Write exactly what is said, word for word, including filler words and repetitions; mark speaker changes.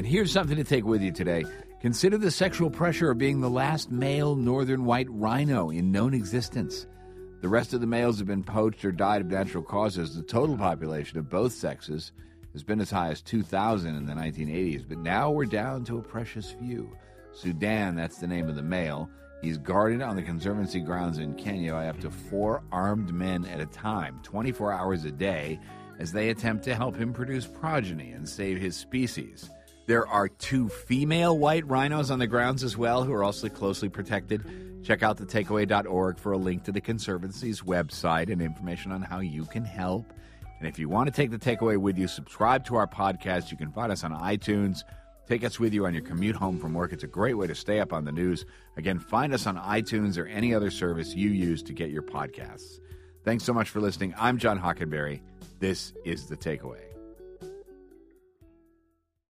Speaker 1: And here's something to take with you today. Consider the sexual pressure of being the last male northern white rhino in known existence. The rest of the males have been poached or died of natural causes. The total population of both sexes has been as high as two thousand in the nineteen eighties, but now we're down to a precious few. Sudan, that's the name of the male. He's guarded on the Conservancy grounds in Kenya by up to four armed men at a time, twenty-four hours a day, as they attempt to help him produce progeny and save his species. There are two female white rhinos on the grounds as well, who are also closely protected. Check out the takeaway dot org for a link to the Conservancy's website and information on how you can help. And if you want to take the takeaway with you, subscribe to our podcast. You can find us on iTunes. Take us with you on your commute home from work. It's a great way to stay up on the news. Again, find us on iTunes or any other service you use to get your podcasts. Thanks so much for listening. I'm John Hockenberry. This is The Takeaway.